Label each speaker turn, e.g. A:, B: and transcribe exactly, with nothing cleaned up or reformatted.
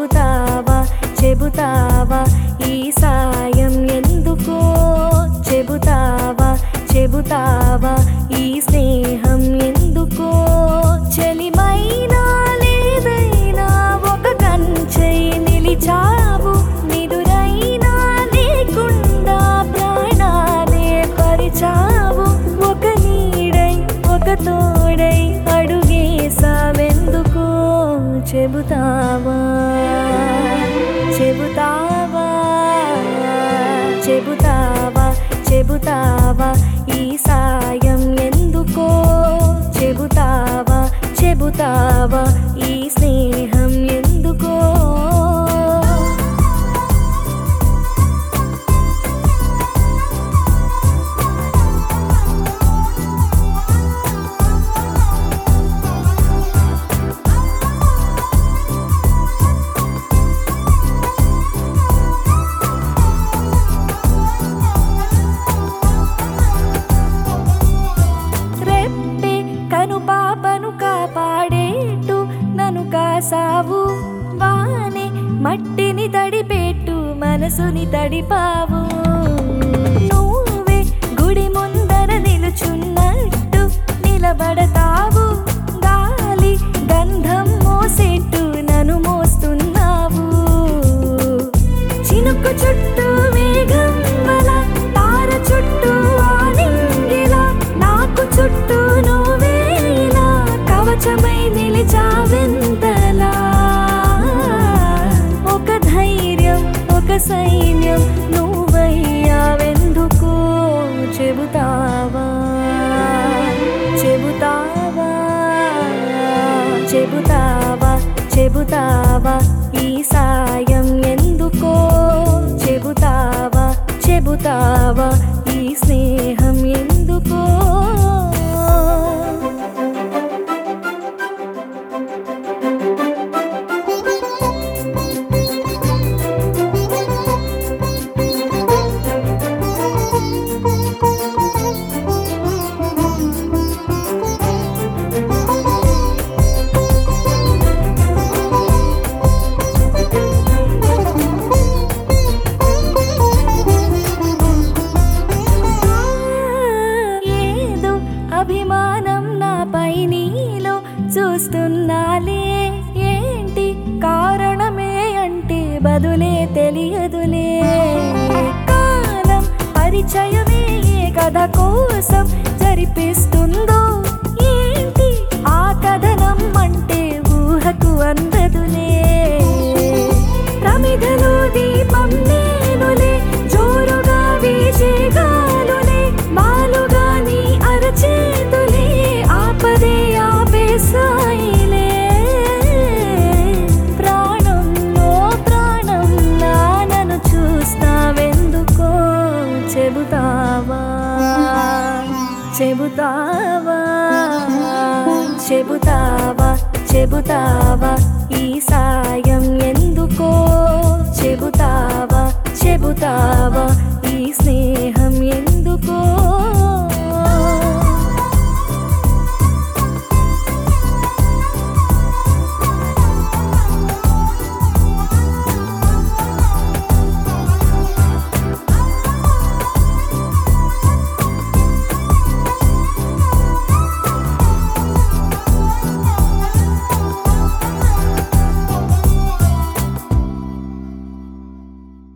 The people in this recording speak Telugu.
A: చెబుతావా చెబుతావా ఈ సాయం ఎందుకో చెబుతావా చెబుతావా ఈ స్నేహం ఎందుకో చెలిమైనా లేదైనా ఒక కంచై నిలిచావు నిదురైనా లేకుండా ప్రాణాలే పరిచావు ఒక నీడై ఒక తోడై అడుగేసావెందుకో చెబుతావా చెబుతావా చెబుతావా చెబుతావా ఈ సాయం ఎందుకో చెబుతావా చెబుతావా ఈ స్నేహం ఎందుకో కను పాపను కాపాడేట్టు నన్ను కాసావు వానే మట్టిని తడిపెట్టు మనసుని తడిపావు నువ్వే గుడి ముందర నిలుచున్నట్టు నిలబడతావు గాలి గంధం మోసేట్టు నన్ను మోస్తున్నావు చినుకు చుట్టూ మేఘం వల తార చుట్టూ ఆనింగిలా నాకు చుట్టూ నువ్వేలా కవచమై నిలిచావెంతలా ఒక ధైర్యం ఒక సైన్యం నువ్వయ్యావెందుకో చెబుతావా చెబుతావా చెబుతావా చెబుతావా ఈ సాయం ఎందుకో చెబుతావా చెబుతావా ఈ స్నేహం ఎందుకో అభిమానం నాపై నీలో చూస్తున్నాలే ఏంటి కారణమే అంటే బదులే తెలియదులే కాలం పరిచయమే ఏ కథ కోసం జరిపిస్తుందో ఏంటి ఆ కథనం అంటే ఊహకు అందదులే ప్రమిదలో దీపం నేనులే జోరుగా వీచే గాలులే బాలుగా నీ అరచేతులే ఆపదే ఆపేసాయిలే ప్రాణంలో ప్రాణంలా నన్ను చూస్తావెందుకో చెబుతావా చెబుతావా చెబుతావా చెబుతావా ఈ సాయం ఎందుకో చెబుతావా చెబుతావా